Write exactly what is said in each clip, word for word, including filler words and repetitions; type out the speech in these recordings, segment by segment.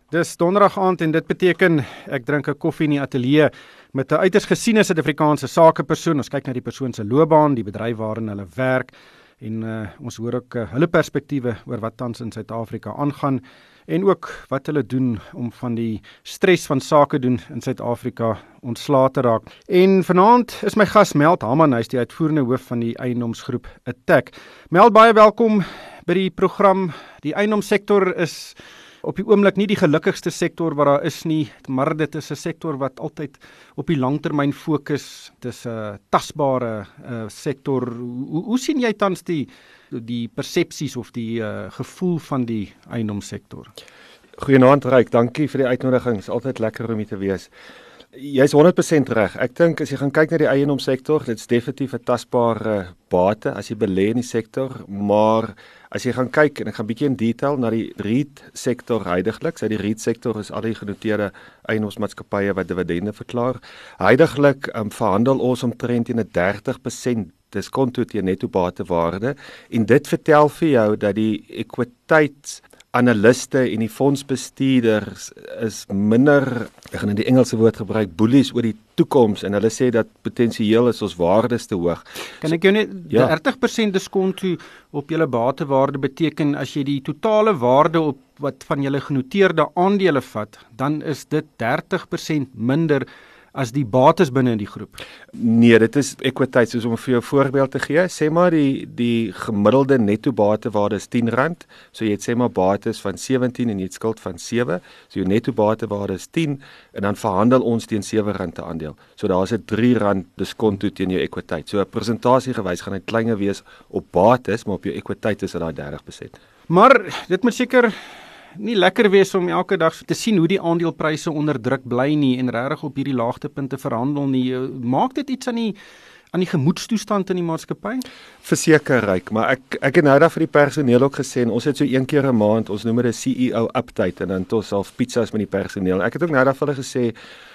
Dis donderdag aand en dit beteken ek drink 'n koffie in die ateljee met 'n uiters gesiene Suid-Afrikaanse sakepersoon. Ons kyk na die persoon se loopbaan, die bedryf waarin hulle werk en uh, ons hoor ook uh, hulle perspektiewe oor wat tans in Suid-Afrika aangaan en ook wat hulle doen om van die stres van sake doen in Suid-Afrika ontslae te raak. En vanaand is my gas Meld Haman, hy is die uitvoerende hoof van die eiendomsgroep Attack. Meld, baie welkom by die program. Die eiendomssektor is op die oomblik nie die gelukkigste sektor wat daar is nie, maar dit is 'n sektor wat altyd op die langtermyn fokus. Dit is 'n tasbare uh, sektor. Hoe, hoe sien jy tans die die persepsies of die uh, gevoel van die eiendomssektor? Goeienaand Ryk, dankie vir die uitnodiging. Dit is altyd lekker om hier te wees. Jy's honderd persent reg. Ek dink as jy gaan kyk na die eiendomssektor, dit's definitief 'n tasbare bate as jy belê in die sektor, maar as jy gaan kyk en ek gaan bietjie in detail na die REIT sektor huidiglik, so die REIT sektor is al die genoteerde eiendomsmaatskappye wat dividende verklaar. Huidiglik um, verhandel ons omtrent teen 'n dertig persent diskonto teen netto batewaarde en dit vertel vir jou dat die ekwiteit analiste en die fondsbestuurders is minder, ek gaan in die Engelse woord gebruik, bullies oor die toekoms en hulle sê dat potensieel is ons waardes te hoog. Kan ek jou net ja. dertig persent diskonto op julle batewaarde beteken as jy die totale waarde op wat van julle genoteerde aandele vat, dan is dit dertig persent minder as die bates binne in die groep? Nee, dit is ekwiteit, soos om vir jou 'n voorbeeld te gee. Sê maar die die gemiddelde netto batewaarde is tien rand, so jy het sê maar bates van sewentien en jy het skuld van sewe, so jou netto batewaarde is tien en dan verhandel ons teen sewe rand per aandeel. So daar's 'n drie rand diskonto teen jou ekwiteit. So 'n persentasie gewys gaan dit kleiner wees op bates, maar op jou ekwiteit is dit daai dertig persent. Maar dit moet seker nie lekker wees om elke dag te sien hoe die aandelepryse onder druk bly nie en regtig op hierdie laagtepunte verhandel nie. Maak dit iets aan die aan die gemoedstoestand in die maatskappy? Verseker Ryk, maar ek ek het nou daar vir die personeel ook gesê en ons het so een keer 'n maand, ons noem dit 'n C E O update en dan het ons half pizzas met die personeel. Ek het ook nou daar vir hulle gesê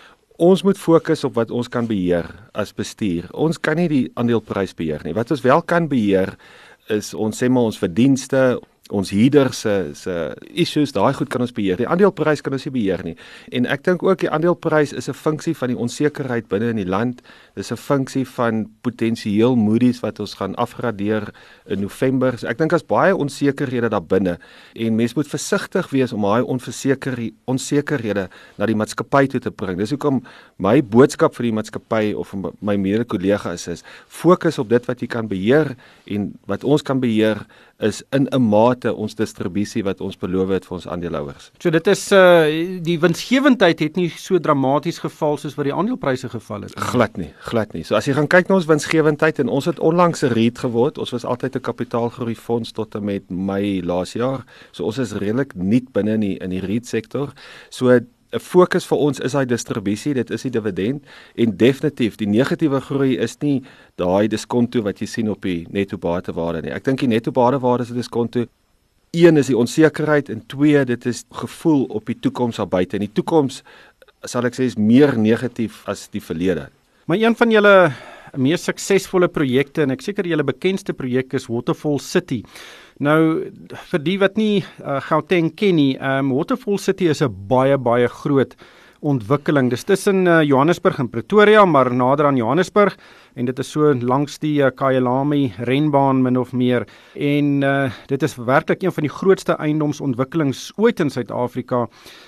ons moet fokus op wat ons kan beheer as bestuur. Ons kan nie die aandeleprys beheer nie. Wat ons wel kan beheer is ons sê maar ons verdienste, ons huurder se se issues, daai goed kan ons beheer. Die aandeleprys kan ons nie beheer nie. En ek dink ook die aandeleprys is 'n funksie van die onsekerheid binne in die land. Dis 'n funksie van potensieel Moody's wat ons gaan afgradeer in November. So ek dink daar's baie onsekerhede daar binne en mense moet versigtig wees om daai onverseker onsekerhede na die maatskappy toe te bring. Dis hoekom my boodskap vir die maatskappy of my mede-kollegas is: fokus op dit wat jy kan beheer en wat ons kan beheer is in 'n mate ons distribusie wat ons beloof het vir ons aandeelhouers. So dit is uh, die winsgewendheid het nie so dramaties geval soos wat die aandelepryse geval het. Glad nie, glad nie. So as jy gaan kyk na ons winsgewendheid en ons het onlangs 'n REIT geword. Ons was altyd 'n kapitaalgroei fonds tot en met Mei laas jaar. So ons is redelik nuut binne in die in die REIT sektor. So 'n fokus vir ons is daai distribusie, dit is die dividend en definitief die negatiewe groei is nie daai diskonto wat jy sien op die netto batewaarde nie. Ek dink die netto batewaarde se diskonto, een is die onsekerheid en twee dit is gevoel op die toekoms daar buite. En die toekoms sal ek sê is meer negatief as die verlede. Maar een van julle mees suksesvolle projekte en ek seker julle bekendste projek is Waterfall City. Nou, vir die wat nie uh, Gauteng ken nie, um, Waterfall City is 'n baie, baie groot ontwikkeling. Dis tussen uh, Johannesburg en Pretoria, maar nader aan Johannesburg, en dit is so langs die uh, Kyalami renbaan min of meer, en uh, dit is werklik een van die grootste eiendomsontwikkelings ooit in Suid-Afrika,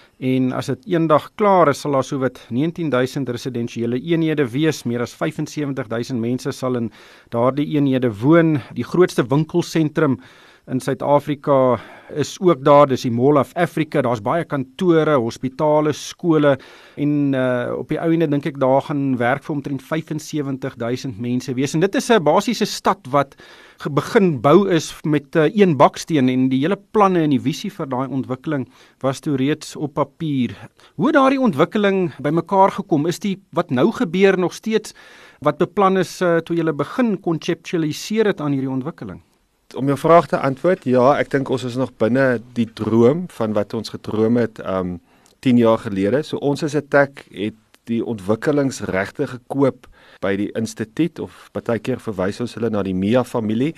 en as dit eendag klaar is, sal daar so wat negentien duisend residensiële eenhede wees, meer as vyf en sewentig duisend mense sal in daardie eenhede woon. Die grootste winkelsentrum in Suid-Afrika is ook daar, dis die Mall of Africa, daar's baie kantore, hospitale, skole en uh, op die ouene dink ek daar gaan werk vir omtrent vyf en sewentig duisend mense wees. En dit is 'n basiese stad wat begin bou is met uh, een baksteen en die hele planne en die visie vir daai ontwikkeling was toe reeds op papier. Hoe het daardie ontwikkeling bymekaar gekom? Is die wat nou gebeur nog steeds wat beplan is uh, toe jy begin konseptualiseer het aan hierdie ontwikkeling? Om jou vraag te antwoord, ja, ek dink ons is nog binne die droom van wat ons gedroom het um tien jaar gelede. So ons as Attack het die ontwikkelingsregte gekoop by die instituut of partykeer verwys ons hulle na die Mia familie.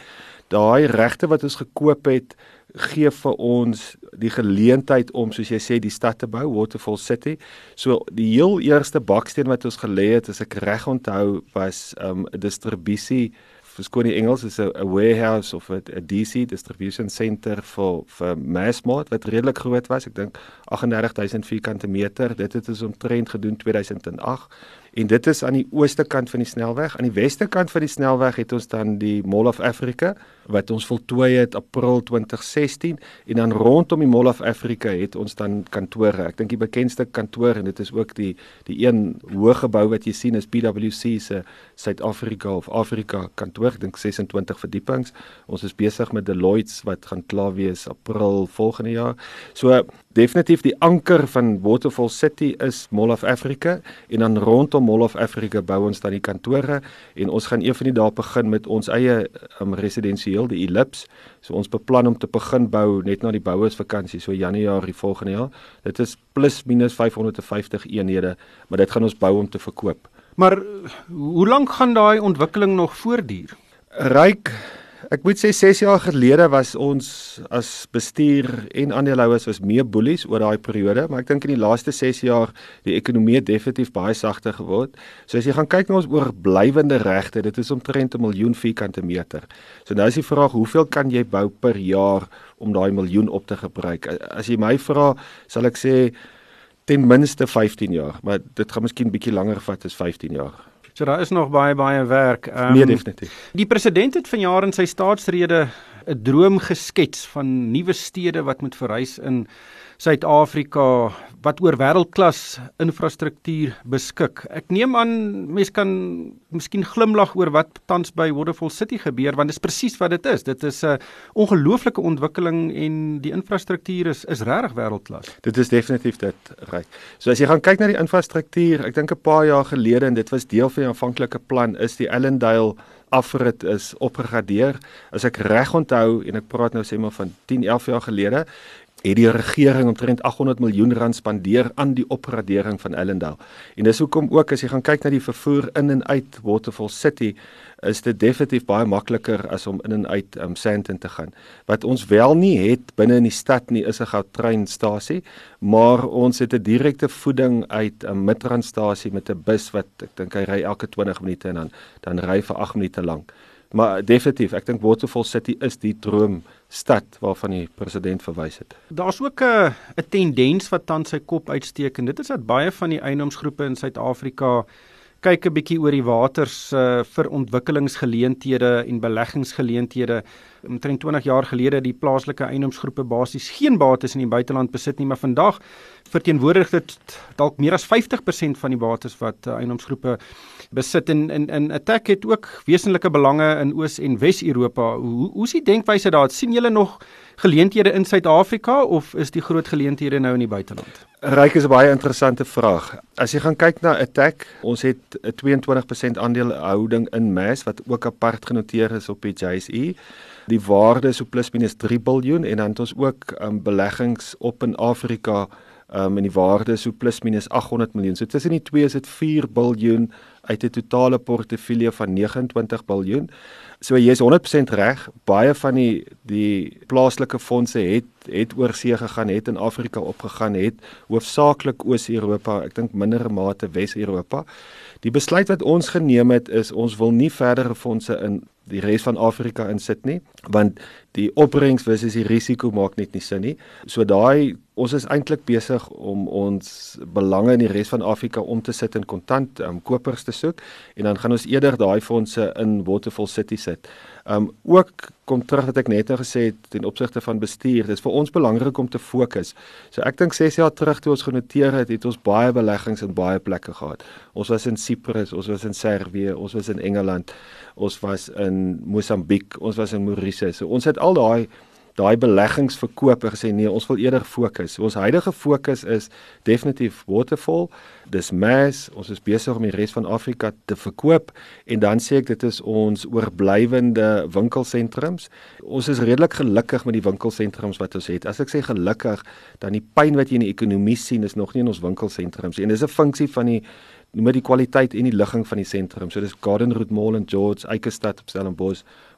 daai regte wat ons gekoop het, gee vir ons die geleentheid om, soos jy sê, die stad te bou, Waterfall City. So die heel eerste baksteen wat ons gelê het, as ek reg onthou, was 'n um, distribusie, verskoon die Engels, is 'n warehouse of 'n D C, distribution center vir vir Massmart wat redelik groot was. Ek dink agt en dertig duisend vierkante meter. Dit het ons omtrent gedoen twee duisend agt. En dit is aan die ooste kant van die snelweg. Aan die weste kant van die snelweg het ons dan die Mall of Africa wat ons voltooi het April twintig sestien, en dan rondom die Mall of Africa het ons dan kantore. Ek dink die bekendste kantoor, en dit is ook die die een hoë gebou wat jy sien, is P W C se Suid-Afrika of Afrika kantoor. Ek dink ses en twintig verdiepings. Ons is besig met Deloitte wat gaan klaar wees April volgende jaar. So definitief die anker van Waterfall City is Mall of Africa, en dan rondom Mall of Africa bou ons dan die kantore, en ons gaan een van die dae begin met ons eie um, residensieel, die Ellipse. So ons beplan om te begin bou net na die bouersvakansie, so Januarie volgende jaar. Dit is plus minus vyfhonderdvyftig eenhede, maar dit gaan ons bou om te verkoop. Maar hoe lank gaan daai ontwikkeling nog voortduur? Ryk, ek moet sê ses jaar gelede was ons as bestuur en aandeelhouers was meer bullies oor daai periode, maar ek dink in die laaste ses jaar die ekonomie het definitief baie sagter geword. So as jy gaan kyk na ons oorblywende regte, dit is omtrent 'n miljoen vierkante meter. So nou is die vraag, hoeveel kan jy bou per jaar om daai miljoen op te gebruik? As jy my vra, sal ek sê ten minste vyftien jaar, maar dit gaan miskien bietjie langer vat as vyftien jaar. So daar is nog baie baie werk. Um, Nee, definitief. Die president het vanjaar in sy staatsrede 'n droom geskets van nuwe stede wat moet verrys in Suid-Afrika, wat oor wêreldklas infrastruktuur beskik. Ek neem aan mense kan miskien glimlag oor wat tans by Waterfall City gebeur, want dit is presies wat dit is. Dit is 'n ongelooflike ontwikkeling en die infrastruktuur is is regtig wêreldklas. Dit is definitief dit, reg. So as jy gaan kyk na die infrastruktuur, ek dink 'n paar jaar gelede, en dit was deel van die aanvanklike plan, is die Allendale afrit is opgegradeer. As ek reg onthou, en ek praat nou sê maar van tien, elf jaar gelede, het die regering omtrent agt honderd miljoen rand spandeer aan die opgradering van Allendale. En dis hoekom ook, as jy gaan kyk na die vervoer in en uit Waterfall City, is dit definitief baie makliker as om in en uit um, Sandton te gaan. Wat ons wel nie het binne in die stad nie, is 'n goudtreinstasie, maar ons het 'n direkte voeding uit 'n um, Midrandstasie met 'n bus wat ek dink hy ry elke twintig minute en dan dan ry vir agt minute lank. Maar definitief, ek dink Waterfall City is die droomstad waarvan die president verwys het. Daar's ook 'n 'n tendens wat tans sy kop uitsteek, en dit is dat baie van die eienoomsgroepe in Suid-Afrika kyk 'n bietjie oor die waters uh, vir ontwikkelingsgeleenthede en beleggingsgeleenthede. Omtrent twintig jaar gelede die plaaslike eienoomsgroepe basies geen bates in die buiteland besit nie, maar vandag verteenwoordig dit dalk meer as vyftig persent van die bates wat uh, eienoomsgroepe besit. En in in Attack het ook wesenlike belange in Oos- en Wes-Europa. Hoe hoe is die denkwyse daar? Sien julle nog geleenthede in Suid-Afrika of is die groot geleenthede nou in die buiteland? Ryk is 'n baie interessante vraag. As jy gaan kyk na Attack, ons het 'n tweeëntwintig persent aandelehouding in Mass wat ook apart genoteer is op die J S E. Die waarde is so plus minus drie biljoen, en dan het ons ook um, beleggings op in Afrika um, en die waarde is so plus minus agt honderd miljoen. So tussen die twee is dit vier biljoen uit 'n totale portefeulje van neges en twintig biljoen. So jy is honderd persent reg. Baie van die die plaaslike fondse het het oor see gegaan, het in Afrika opgegaan, het hoofsaaklik Oos-Europa, ek dink mindere mate Wes-Europa. Die besluit wat ons geneem het is ons wil nie verdere fondse in die res van Afrika insit nie, want die opbrengs versus die risiko maak net nie sin nie. So daai ons is eintlik besig om ons belange in die res van Afrika om te sit in kontant um, kopers te soek, en dan gaan ons eerder daai fondse in Waterfall City sit. Um ook kom terug wat ek net nou gesê het ten opsigte van bestuur. Dit is vir ons belangrik om te fokus. So ek dink ses jaar terug toe ons genoteer het, het ons baie beleggings in baie plekke gehad. Ons was in Cyprus, ons was in Servië, ons was in Engeland, ons was in Mosambiek, ons was in Mauritius. So ons het al daai daai beleggings verkoop en gesê nee, ons wil eerder fokus. So ons huidige fokus is definitief Waterfall, dis Mass, ons is besig om die res van Afrika te verkoop, en dan sê ek dit is ons oorblywende winkelsentrums. Ons is redelik gelukkig met die winkelsentrums wat ons het. As ek sê gelukkig, dan die pyn wat jy in die ekonomie sien is nog nie in ons winkelsentrums, en dis 'n funksie van die met die kwaliteit en die ligging van die sentrum. So dis Garden Route Mall in George, Eikestad op Stellenbosch,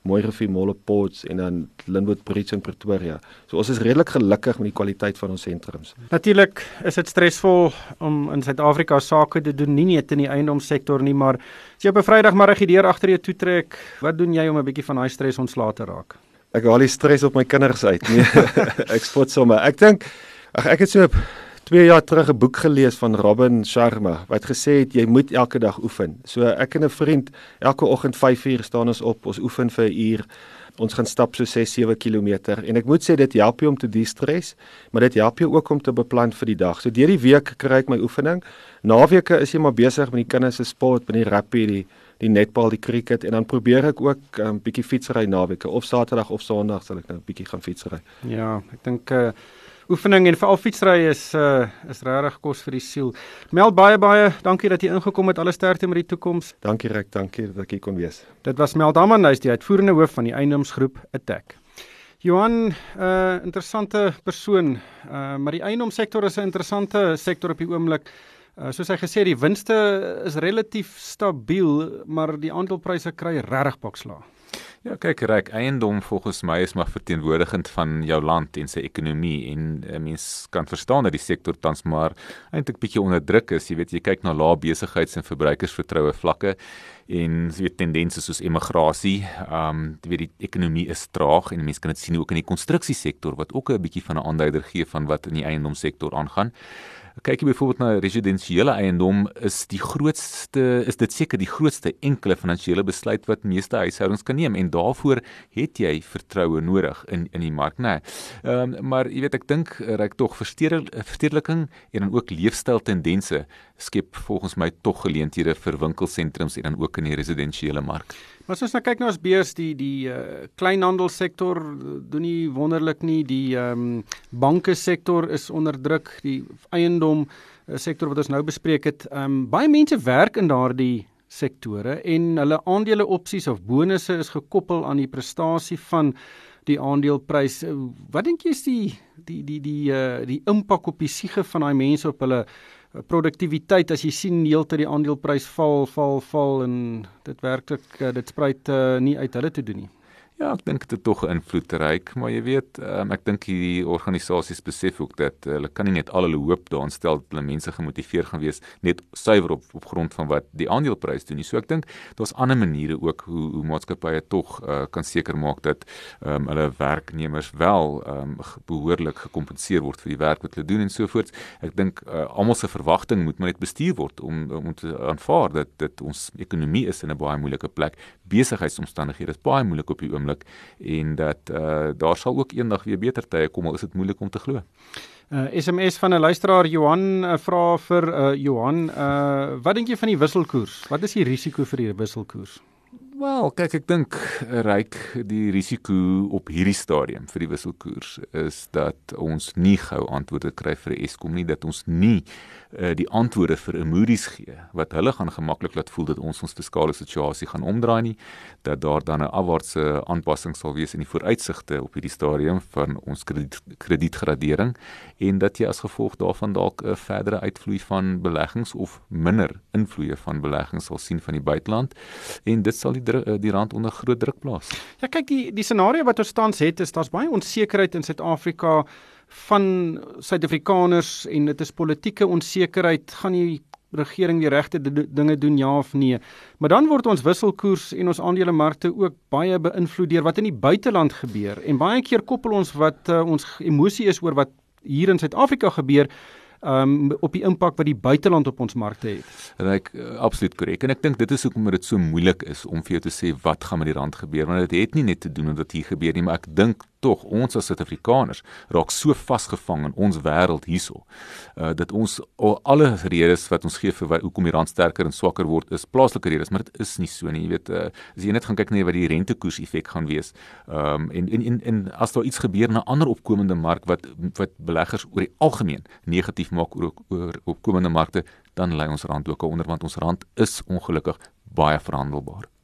Mooi Rivier Mall op Ports en dan Lynnwood Bridge in Pretoria. So ons is redelik gelukkig met die kwaliteit van ons sentrums. Natuurlik is dit stresvol om in Suid-Afrika sake te doen, nie net in die eiendomssektor nie, maar as jy op 'n Vrydagmiddag die deur agter jou toetrek, wat doen jy om 'n bietjie van daai stres ontslae te raak? Ek haal die stres op my kinders uit. Nee, ek spot sommer. Ek dink ag ek het so twee jaar terug 'n boek gelees van Robin Sharma wat gesê het jy moet elke dag oefen. So ek en 'n vriend elke oggend vyf uur staan ons op, ons oefen vir 'n uur. Ons gaan stap so ses sewe kilometer en ek moet sê dit help jou om te de-stres, maar dit help jou ook om te beplan vir die dag. So deur die week kry ek my oefening. Naweke is jy maar besig met die kinders se sport, met die rugby, die die netbal, die cricket en dan probeer ek ook 'n um, bietjie fietsry naweke of Saterdag of Sondag sal ek nou 'n bietjie gaan fietsry. Ja, ek dink uh, oefening en veral fietsry is uh, is regtig kos vir die siel. Meld baie baie dankie dat jy ingekom het. Alle sterkte met die toekoms. Dankie Ryk, dankie dat ek hier kon wees. Dit was Meld Hamman, hy is die uitvoerende hoof van die eiendomsgroep Attack. Johan, uh, interessante persoon, uh, maar die eiendomssektor is 'n interessante sektor op die oomblik. Uh, soos hy gesê, die winste is relatief stabiel, maar die aandelepryse kry regtig bakslae. Ja, kyk, Ryk, eiendom volgens my is maar verteenwoordigend van jou land en sy ekonomie en 'n mens kan verstaan dat die sektor tans maar eintlik bietjie onder druk is. Jy weet, jy kyk na lae besigheids- en verbruikersvertroue vlakke en jy weet tendense soos emigrasie, um, jy weet die ekonomie is traag en mense kan dit sien ook in die konstruksiesektor wat ook 'n bietjie van 'n aanduider gee van wat in die eiendomssektor aangaan. Kyk jy byvoorbeeld na residensiële eiendom, is die grootste is dit seker die grootste enkele finansiële besluit wat meeste huishoudings kan neem en daarvoor het jy vertroue nodig in in die mark, nee. Ehm um, maar jy weet ek dink ryk tog verstedeliking en dan ook leefstyltendense skep volgens my tog geleenthede vir winkelsentrums en dan ook in die residensiële mark. Maar as ons nou kyk na ons beurs, die die uh, kleinhandelsektor doen nie wonderlik nie, die ehm um, banke sektor is onder druk, die eiendom uh, sektor wat ons nou bespreek het. Ehm um, baie mense werk in daardie sektore en hulle aandele opsies of bonusse is gekoppel aan die prestasie van die aandeleprys. Wat dink jy is die die die die uh, die impak op die siege van daai mense op hulle produktiwiteit as jy sien heeltyd die aandeleprys val, val, val en dit werklik dit spruit uh, nie uit hulle te doen nie. Ja, ek dink dit tog 'n invloed Ryk, maar jy weet, um, ek dink die organisasies besef ook dat uh, hulle kan nie net al hulle hoop daarin stel dat hulle mense gemotiveer gaan wees net suiwer op op grond van wat die aandeleprys doen nie. So ek dink daar's ander maniere ook hoe hoe maatskappye tog uh, kan seker maak dat um, hulle werknemers wel um, behoorlik gekompenseer word vir die werk wat hulle doen en so voort. Ek dink uh, almal se verwagting moet maar net bestuur word om om te aanvaar dat dit ons ekonomie is in 'n baie moeilike plek. Besigheidsomstandighede is baie moeilik op die oomblik en dat uh, daar sal ook eendag weer beter tye kom, al is dit moeilik om te glo. Uh, S M S van 'n luisteraar Johan uh, vra vir uh, Johan, uh, wat dink jy van die wisselkoers? Wat is die risiko vir die wisselkoers? Wel, kyk, ek dink Ryk die risiko op hierdie stadium vir die wisselkoers is dat ons nie gou antwoorde kry vir Eskom nie, dat ons nie uh, die antwoorde vir Moody's gee wat hulle gaan gemaklik laat voel dat ons ons fiskale situasie gaan omdraai nie, dat daar dan 'n afwaartse aanpassing sal wees in die vooruitsigte op hierdie stadium van ons krediet, kredietgradering en dat jy as gevolg daarvan dalk 'n verdere uitvloei van beleggings of minder invloeye van beleggings sal sien van die buiteland en dit sal die die rand onder groot druk plaas. Ja, kyk, die die scenario wat ons tans het is daar's baie onsekerheid in Suid-Afrika van Suid-Afrikaners en dit is politieke onsekerheid, gaan die regering die regte dinge doen ja of nee. Maar dan word ons wisselkoers en ons aandelemarkte ook baie beïnvloed deur wat in die buiteland gebeur en baie keer koppel ons wat uh, ons emosie is oor wat hier in Suid-Afrika gebeur Um, op die impak wat die buiteland op ons markte het. Ryk, uh, absoluut korrek. En ek dink dit is hoekom dit so moeilik is om vir jou te sê wat gaan met die rand gebeur, want dit het nie net te doen met wat hier gebeur nie, maar ek dink tog ons as Suid-Afrikaners raak so vasgevang in ons wêreld hierso, uh, dat ons al alle redes wat ons gee vir wat, hoekom die rand sterker en swakker word, is plaaslike redes, maar dit is nie so nie. Jy weet, uh, as jy net gaan kyk na wat die rentekoers effek gaan wees, um, en, en, en, en as daar iets gebeur na 'n ander opkomende mark wat, wat beleggers oor die algemeen negatief maak oor, oor opkomende markte, dan lê ons rand ook onder, want ons rand is ongelukkig baie verhandelbaar.